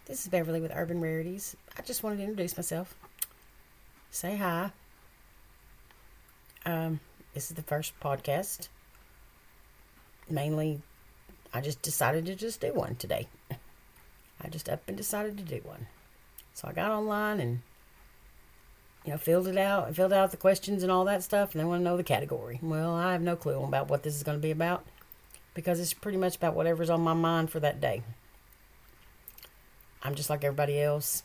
This is Beverly with Urban Rarities. I just wanted to introduce myself. Say hi. This is the first podcast. Mainly, I just decided to just do one today. I just up and decided to do one. So I got online and, filled out the questions and all that stuff, and they want to know the category. Well, I have no clue about what this is going to be about because it's pretty much about whatever's on my mind for that day. I'm just like everybody else,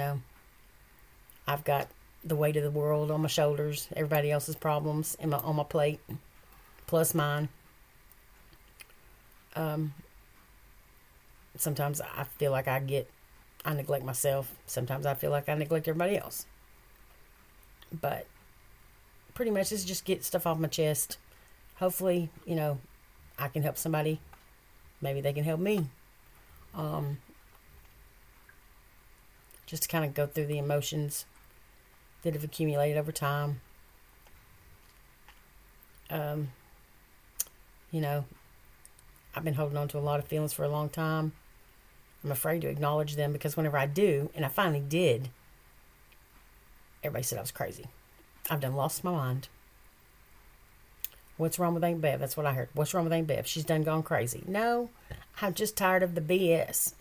I've got the weight of the world on my shoulders, everybody else's problems on my plate, plus mine. Sometimes I feel like I neglect myself. Sometimes I feel like I neglect everybody else. But pretty much it's just get stuff off my chest. Hopefully, I can help somebody. Maybe they can help me. Just to kind of go through the emotions that have accumulated over time. I've been holding on to a lot of feelings for a long time. I'm afraid to acknowledge them because whenever I do, and I finally did, everybody said I was crazy. I've done lost my mind. What's wrong with Aunt Bev? That's what I heard. What's wrong with Aunt Bev? She's done gone crazy. No, I'm just tired of the BS,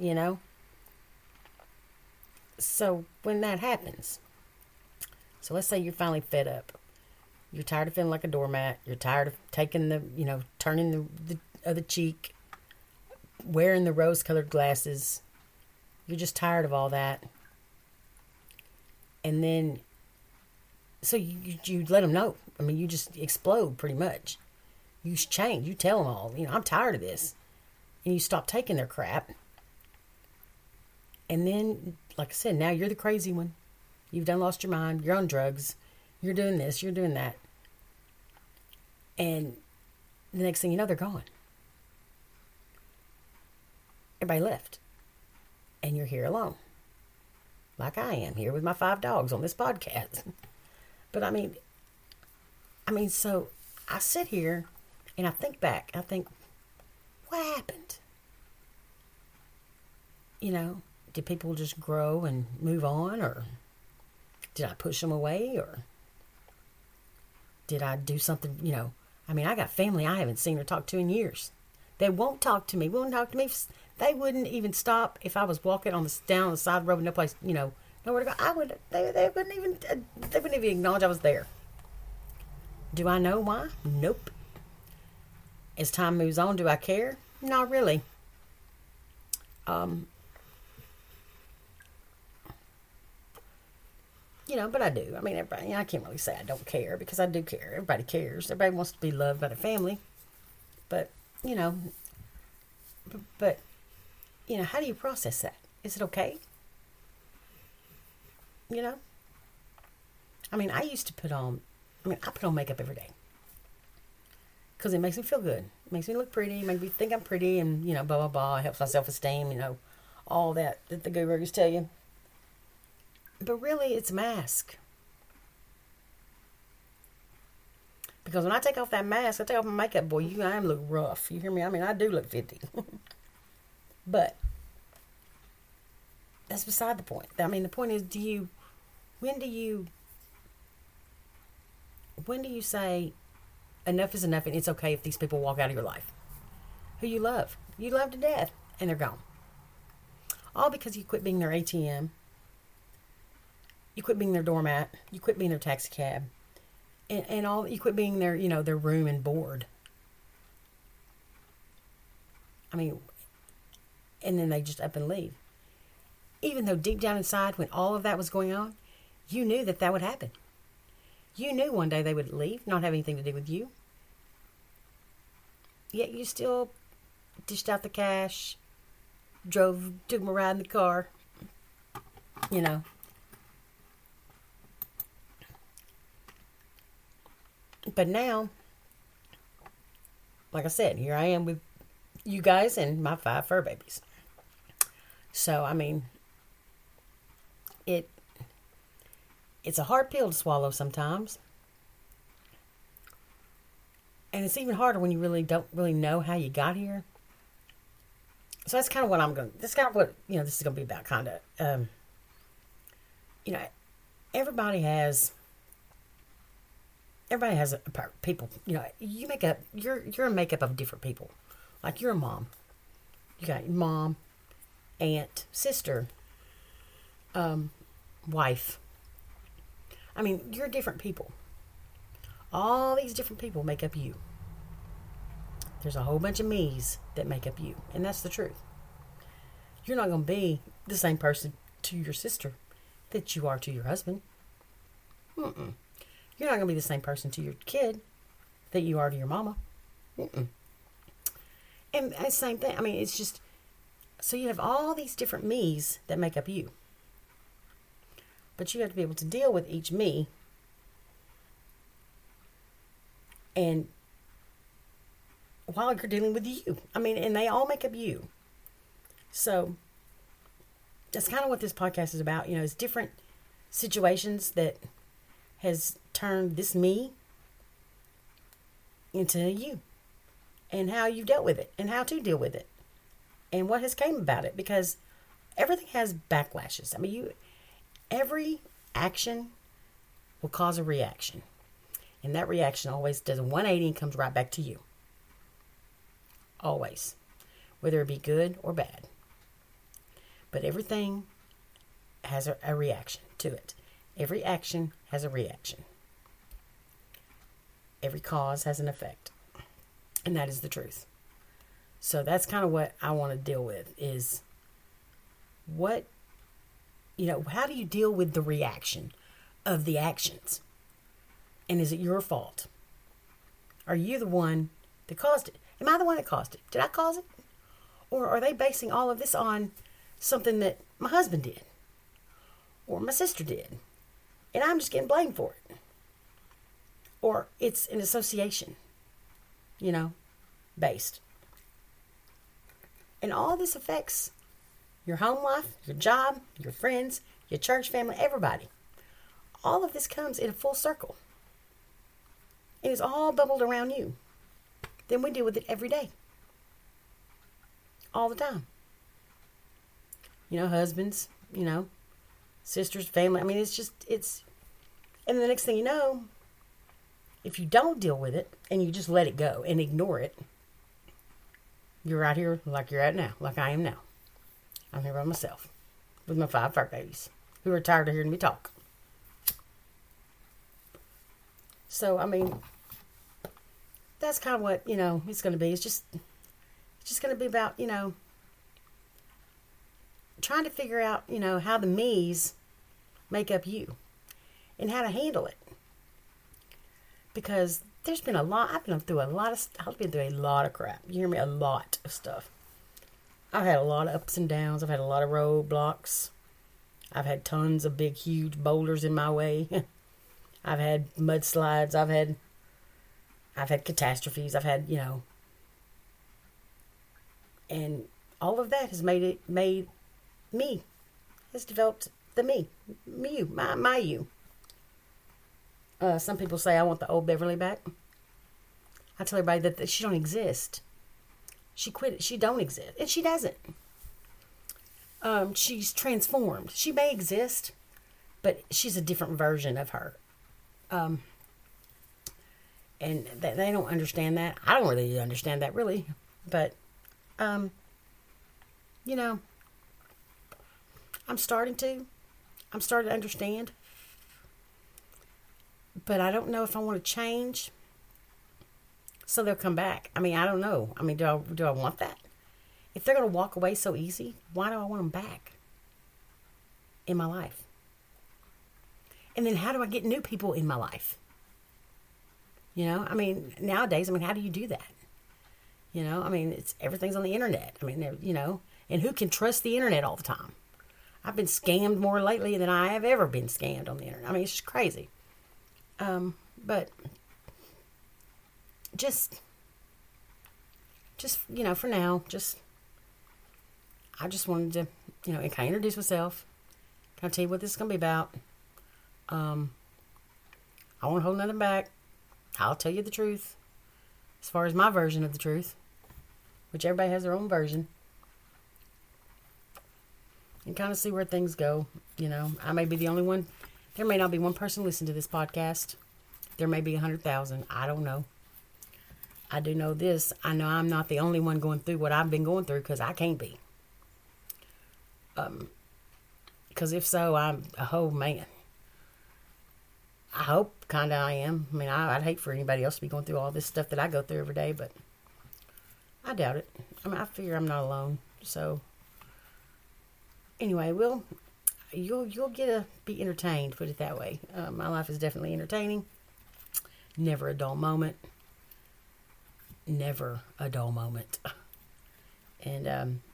So when that happens, so let's say you're finally fed up. You're tired of feeling like a doormat. You're tired of taking turning the other cheek, wearing the rose-colored glasses. You're just tired of all that. And then, so you let them know. I mean, you just explode pretty much. You change. You tell them all, I'm tired of this. And you stop taking their crap. And then, like I said, now you're the crazy one. You've done lost your mind. You're on drugs. You're doing this. You're doing that. And the next thing you know, they're gone. Everybody left. And you're here alone. Like I am here with my 5 dogs on this podcast. But I mean, so I sit here and I think back. I think, what happened? Did people just grow and move on, or did I push them away, or did I do something, I got family I haven't seen or talked to in years. They won't talk to me. They wouldn't even stop if I was walking down the side of the road with no place, nowhere to go. They wouldn't even acknowledge I was there. Do I know why? Nope. As time moves on, do I care? Not really. But I do. Everybody, I can't really say I don't care because I do care. Everybody cares. Everybody wants to be loved by their family. But, how do you process that? Is it okay? I used to put on makeup every day. Because it makes me feel good. It makes me look pretty. It makes me think I'm pretty and, blah, blah, blah. It helps my self-esteem, all that the gurus tell you. But really, it's a mask. Because when I take off that mask, I take off my makeup, boy, I look rough. You hear me? I do look 50. But that's beside the point. The point is, when do you say enough is enough and it's okay if these people walk out of your life? Who you love. You love to death, and they're gone. All because you quit being their ATM. You quit being their doormat. You quit being their taxi cab. And all, you quit being their, their room and board. And then they just up and leave. Even though deep down inside, when all of that was going on, you knew that would happen. You knew one day they would leave, not have anything to do with you. Yet you still dished out the took them a ride in the car. But now, like I said, here I am with you guys and my 5 fur babies. So, it's a hard pill to swallow sometimes. And it's even harder when you really don't really know how you got here. So that's kind of what that's kind of what, this is going to be about, kind of. You know, everybody has people, you make up, you're a makeup of different people. Like you're a mom. You got your mom, aunt, sister, wife. I mean, you're different people. All these different people make up you. There's a whole bunch of me's that make up you. And that's the truth. You're not going to be the same person to your sister that you are to your husband. Mm-mm. You're not going to be the same person to your kid that you are to your mama. Mm-mm. And the same thing. I mean, it's just... So you have all these different me's that make up you. But you have to be able to deal with each me. And while you're dealing with you. I mean, and they all make up you. So that's kind of what this podcast is about. It's different situations that has turned this me into you. And how you dealt with it. And how to deal with it. And what has came about it. Because everything has backlashes. I mean, every action will cause a reaction. And that reaction always does a 180 and comes right back to you. Always. Whether it be good or bad. But everything has a reaction to it. Every action has a reaction. Every cause has an effect. And that is the truth. So that's kind of what I want to deal with is how do you deal with the reaction of the actions? And is it your fault? Are you the one that caused it? Am I the one that caused it? Did I cause it? Or are they basing all of this on something that my husband did? Or my sister did? And I'm just getting blamed for it. Or it's an association, based. And all this affects your home life, your job, your friends, your church family, everybody. All of this comes in a full circle. And it's all bubbled around you. Then we deal with it every day. All the time. Husbands, sisters, family. I mean, and the next thing you know, if you don't deal with it and you just let it go and ignore it, you're right here like you're at now, like I am now. I'm here by myself with my 5 fur babies who are tired of hearing me talk. So, I mean, that's kind of what, it's going to be. It's just going to be about, trying to figure out, how the me's make up you and how to handle it. Because there's been I've been through a lot of crap. You hear me? A lot of stuff. I've had a lot of ups and downs. I've had a lot of roadblocks. I've had tons of big, huge boulders in my way. I've had mudslides. I've had catastrophes. I've had, and all of that has made me, has developed the me, you, my you. Some people say I want the old Beverly back. I tell everybody that she don't exist. She quit. She don't exist. And she doesn't. She's transformed. She may exist, but she's a different version of her. And they don't understand that. I don't really understand that, really. But, I'm starting to understand. But I don't know if I want to change. So they'll come back. I mean, I don't know. I mean, do I want that? If they're going to walk away so easy, why do I want them back in my life? And then how do I get new people in my life? I mean, nowadays, how do you do that? Everything's on the internet. And who can trust the internet all the time? I've been scammed more lately than I have ever been scammed on the internet. It's just crazy. But just, for now, I just wanted to, kind of introduce myself, kind of tell you what this is going to be about. I won't hold nothing back. I'll tell you the truth, as far as my version of the truth, which everybody has their own version. and kind of see where things go. You know, I may be the only one. There may not be one person listening to this podcast. There may be 100,000. I don't know. I do know this. I know I'm not the only one going through what I've been going through, because I can't be. Because if so, I'm a whole man. I hope kind of I am. I mean, I'd hate for anybody else to be going through all this stuff that I go through every day, but I doubt it. I mean, I figure I'm not alone. So, anyway, you'll get to be entertained, put it that way. My life is definitely entertaining. Never a dull moment. Never a dull moment. And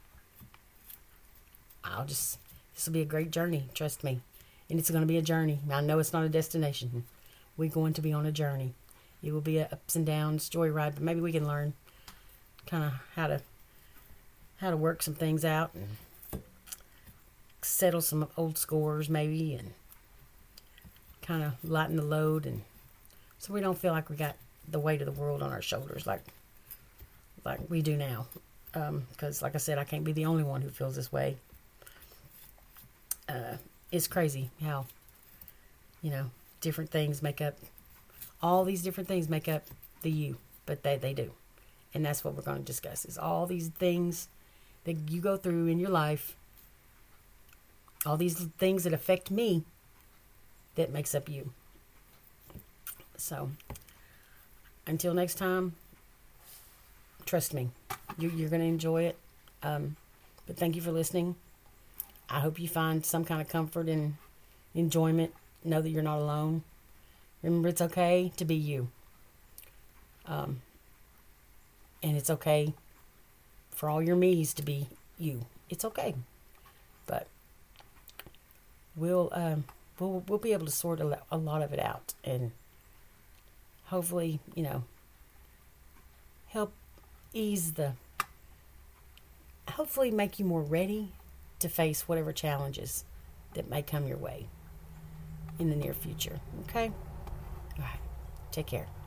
this will be a great journey, trust me. And it's going to be a journey. I know it's not a destination. We're going to be on a journey. It will be a ups and downs joyride, but maybe we can learn kind of how to work some things out and settle some old scores maybe, and kind of lighten the load, and so we don't feel like we got the weight of the world on our shoulders like we do now. Because like I said, I can't be the only one who feels this way. It's crazy how, different things make up, all these different things make up the you, but they do. And that's what we're going to discuss, is all these things that you go through in your life, all these things that affect me, that makes up you. So, until next time, trust me, you're going to enjoy it. But thank you for listening. I hope you find some kind of comfort and enjoyment. Know that you're not alone. Remember, it's okay to be you. And it's okay for all your me's to be you. It's okay. But we'll be able to sort a lot of it out, and hopefully, help hopefully make you more ready to face whatever challenges that may come your way in the near future. Okay? All right. Take care.